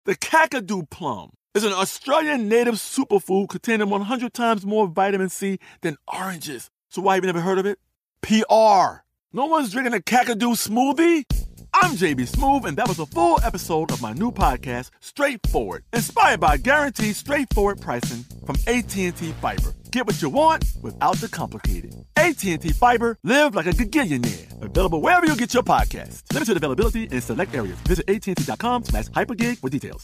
The Kakadu plum is an Australian native superfood containing 100 times more vitamin C than oranges. So why have you never heard of it? PR. No one's drinking a Kakadu smoothie? I'm JB Smoove, and that was a full episode of my new podcast, Straightforward, inspired by guaranteed straightforward pricing from AT&T Fiber. Get what you want without the complicated. AT&T Fiber, live like a gigillionaire. Available wherever you get your podcasts. Limited availability in select areas. Visit AT&T.com/hypergig for details.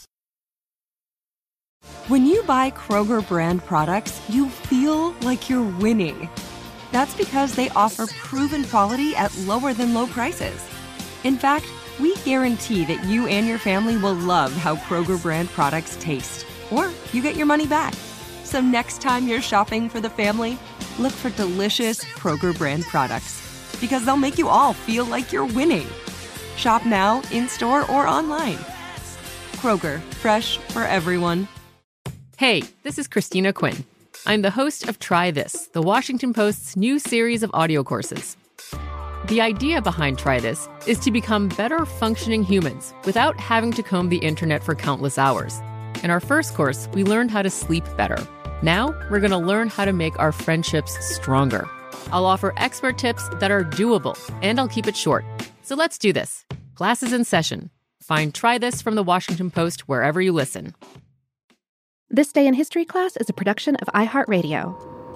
When you buy Kroger brand products, you feel like you're winning. That's because they offer proven quality at lower than low prices. In fact, we guarantee that you and your family will love how Kroger brand products taste, or you get your money back. So next time you're shopping for the family, look for delicious Kroger brand products, because they'll make you all feel like you're winning. Shop now, in-store, or online. Kroger, fresh for everyone. Hey, this is Christina Quinn. I'm the host of Try This, the Washington Post's new series of audio courses. The idea behind Try This is to become better functioning humans without having to comb the internet for countless hours. In our first course, we learned how to sleep better. Now, we're going to learn how to make our friendships stronger. I'll offer expert tips that are doable, and I'll keep it short. So let's do this. Class is in session. Find Try This from the Washington Post wherever you listen. This Day in History class is a production of iHeartRadio.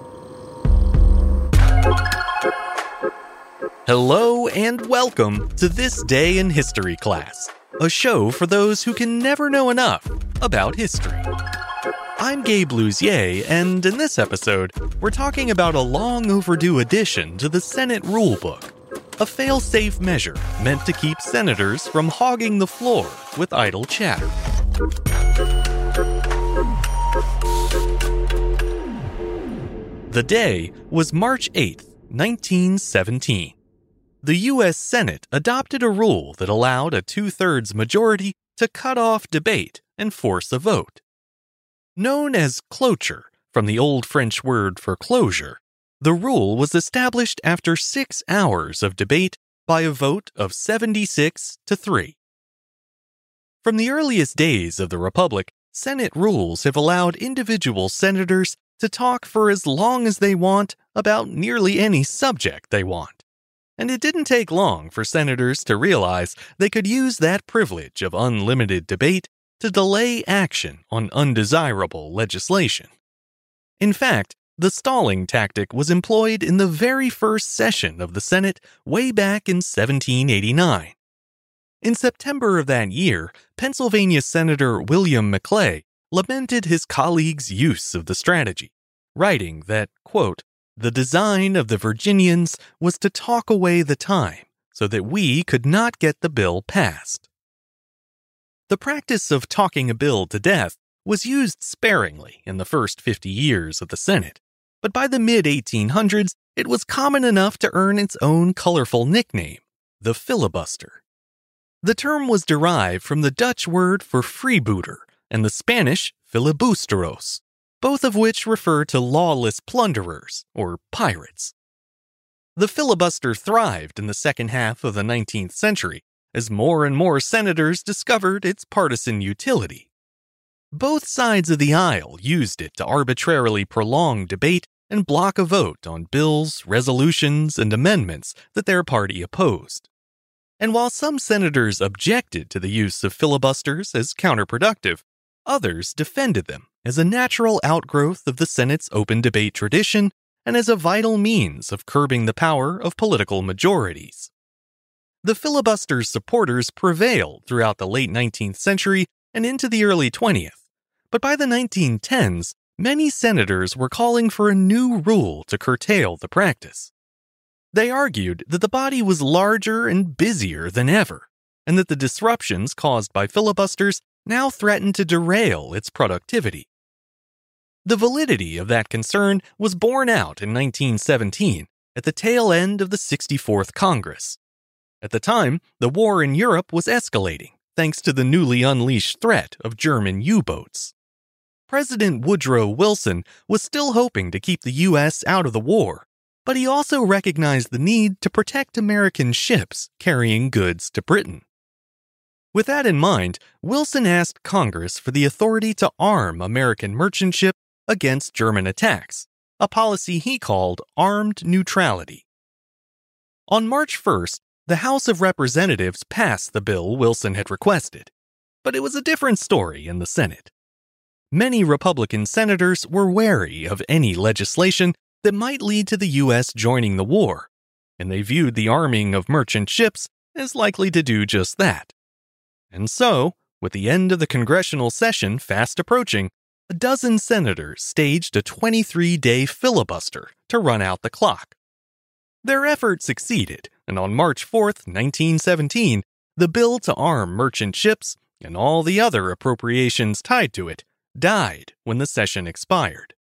Hello and welcome to This Day in History class, a show for those who can never know enough about history. I'm Gabe Luzier, and in this episode, we're talking about a long overdue addition to the Senate Rulebook, a fail-safe measure meant to keep senators from hogging the floor with idle chatter. The day was March 8th, 1917. The U.S. Senate adopted a rule that allowed a 2/3 majority to cut off debate and force a vote. Known as cloture, from the Old French word for closure, the rule was established after 6 hours of debate by a vote of 76-3. From the earliest days of the Republic, Senate rules have allowed individual senators to talk for as long as they want about nearly any subject they want. And it didn't take long for senators to realize they could use that privilege of unlimited debate to delay action on undesirable legislation. In fact, the stalling tactic was employed in the very first session of the Senate way back in 1789. In September of that year, Pennsylvania Senator William Maclay lamented his colleagues' use of the strategy, writing that, quote, "The design of the Virginians was to talk away the time so that we could not get the bill passed." The practice of talking a bill to death was used sparingly in the first 50 years of the Senate, but by the mid-1800s, it was common enough to earn its own colorful nickname, the filibuster. The term was derived from the Dutch word for freebooter and the Spanish filibusteros, both of which refer to lawless plunderers, or pirates. The filibuster thrived in the second half of the 19th century as more and more senators discovered its partisan utility. Both sides of the aisle used it to arbitrarily prolong debate and block a vote on bills, resolutions, and amendments that their party opposed. And while some senators objected to the use of filibusters as counterproductive, others defended them as a natural outgrowth of the Senate's open debate tradition and as a vital means of curbing the power of political majorities. The filibuster's supporters prevailed throughout the late 19th century and into the early 20th, but by the 1910s, many senators were calling for a new rule to curtail the practice. They argued that the body was larger and busier than ever, and that the disruptions caused by filibusters now threatened to derail its productivity. The validity of that concern was borne out in 1917 at the tail end of the 64th Congress. At the time, the war in Europe was escalating thanks to the newly unleashed threat of German U-boats. President Woodrow Wilson was still hoping to keep the U.S. out of the war, but he also recognized the need to protect American ships carrying goods to Britain. With that in mind, Wilson asked Congress for the authority to arm American merchant ships against German attacks, a policy he called armed neutrality. On March 1st, the House of Representatives passed the bill Wilson had requested, but it was a different story in the Senate. Many Republican senators were wary of any legislation that might lead to the U.S. joining the war, and they viewed the arming of merchant ships as likely to do just that. And so, with the end of the congressional session fast approaching, a dozen senators staged a 23-day filibuster to run out the clock. Their effort succeeded, and on March 4th, 1917, the bill to arm merchant ships and all the other appropriations tied to it died when the session expired.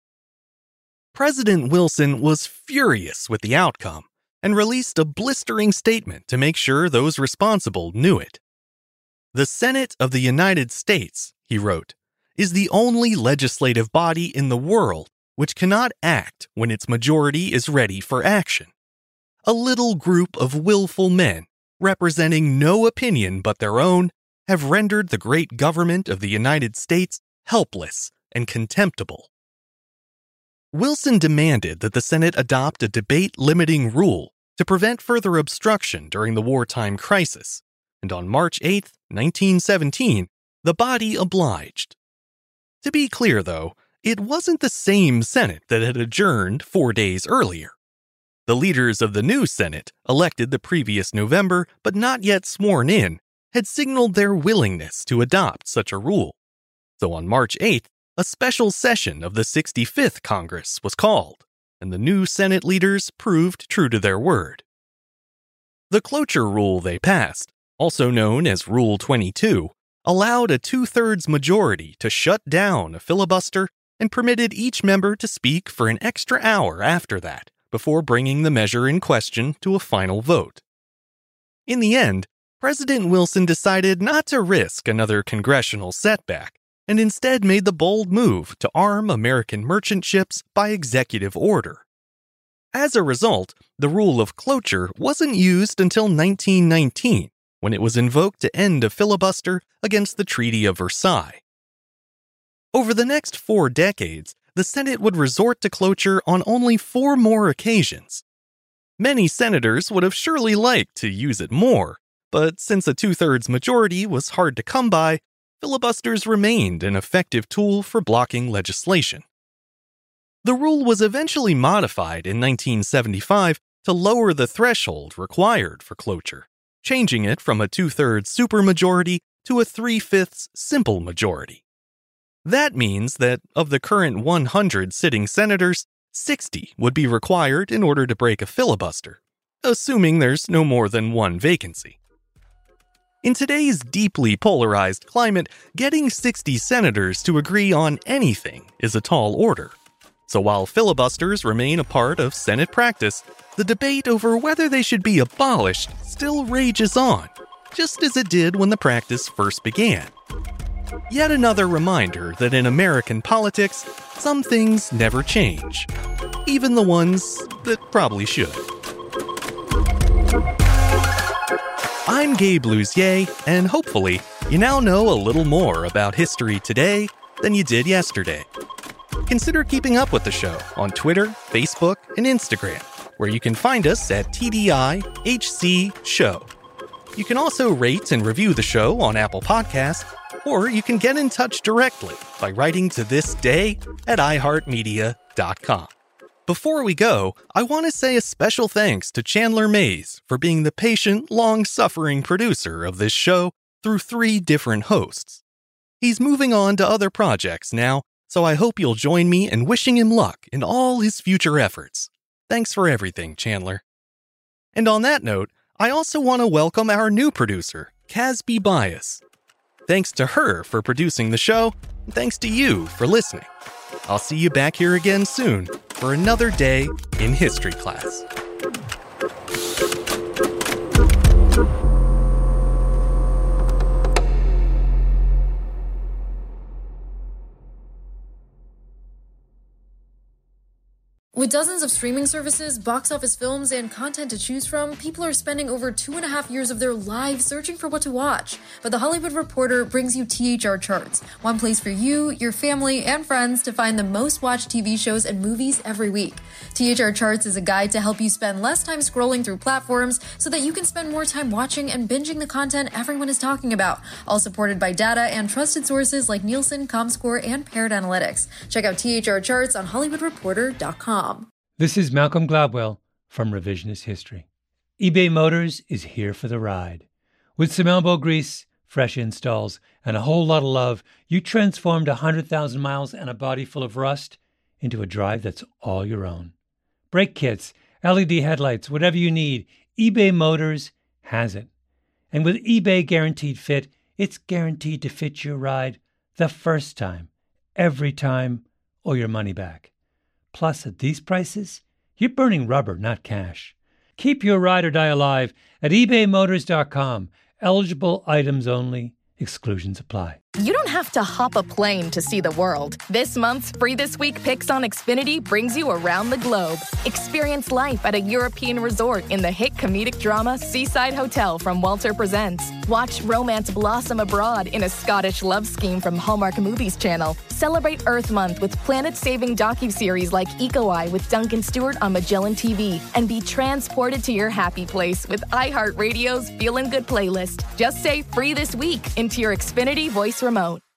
President Wilson was furious with the outcome and released a blistering statement to make sure those responsible knew it. "The Senate of the United States," he wrote, "is the only legislative body in the world which cannot act when its majority is ready for action. A little group of willful men, representing no opinion but their own, have rendered the great government of the United States helpless and contemptible." Wilson demanded that the Senate adopt a debate-limiting rule to prevent further obstruction during the wartime crisis, and on March 8, 1917, the body obliged. To be clear, though, it wasn't the same Senate that had adjourned 4 days earlier. The leaders of the new Senate, elected the previous November but not yet sworn in, had signaled their willingness to adopt such a rule. So on March 8th, a special session of the 65th Congress was called, and the new Senate leaders proved true to their word. The cloture rule they passed, also known as Rule 22, allowed a 2/3 majority to shut down a filibuster and permitted each member to speak for an extra hour after that, before bringing the measure in question to a final vote. In the end, President Wilson decided not to risk another congressional setback, and instead made the bold move to arm American merchant ships by executive order. As a result, the rule of cloture wasn't used until 1919, when it was invoked to end a filibuster against the Treaty of Versailles. Over the next 4 decades, the Senate would resort to cloture on only 4 more occasions. Many senators would have surely liked to use it more, but since a 2/3 majority was hard to come by, filibusters remained an effective tool for blocking legislation. The rule was eventually modified in 1975 to lower the threshold required for cloture, changing it from a 2/3 supermajority to a 3/5 simple majority. That means that of the current 100 sitting senators, 60 would be required in order to break a filibuster, assuming there's no more than 1 vacancy. In today's deeply polarized climate, getting 60 senators to agree on anything is a tall order. So while filibusters remain a part of Senate practice, the debate over whether they should be abolished still rages on, just as it did when the practice first began. Yet another reminder that in American politics, some things never change, even the ones that probably should. I'm Gabe Luzier, and hopefully, you now know a little more about history today than you did yesterday. Consider keeping up with the show on Twitter, Facebook, and Instagram, where you can find us at TDIHC Show. You can also rate and review the show on Apple Podcasts, or you can get in touch directly by writing to thisday@iheartmedia.com. Before we go, I want to say a special thanks to Chandler Mays for being the patient, long-suffering producer of this show through 3 different hosts. He's moving on to other projects now, so I hope you'll join me in wishing him luck in all his future efforts. Thanks for everything, Chandler. And on that note, I also want to welcome our new producer, Casby Bias. Thanks to her for producing the show, and thanks to you for listening. I'll see you back here again soon for another day in history class. With dozens of streaming services, box office films, and content to choose from, people are spending over 2.5 years of their lives searching for what to watch. But The Hollywood Reporter brings you THR Charts, one place for you, your family, and friends to find the most watched TV shows and movies every week. THR Charts is a guide to help you spend less time scrolling through platforms so that you can spend more time watching and binging the content everyone is talking about, all supported by data and trusted sources like Nielsen, Comscore, and Parrot Analytics. Check out THR Charts on HollywoodReporter.com. This is Malcolm Gladwell from Revisionist History. eBay Motors is here for the ride. With some elbow grease, fresh installs, and a whole lot of love, you transformed 100,000 miles and a body full of rust into a drive that's all your own. Brake kits, LED headlights, whatever you need, eBay Motors has it. And with eBay Guaranteed Fit, it's guaranteed to fit your ride the first time, every time, or your money back. Plus, at these prices, you're burning rubber, not cash. Keep your ride or die alive at ebaymotors.com. Eligible items only. Exclusions apply. You don't have to hop a plane to see the world. This month's Free This Week Picks on Xfinity brings you around the globe. Experience life at a European resort in the hit comedic drama Seaside Hotel from Walter Presents. Watch romance blossom abroad in a Scottish love scheme from Hallmark Movies Channel. Celebrate Earth Month with planet-saving docuseries like Eco Eye with Duncan Stewart on Magellan TV. And be transported to your happy place with iHeartRadio's Feelin' Good playlist. Just say Free This Week into your Xfinity voice remote.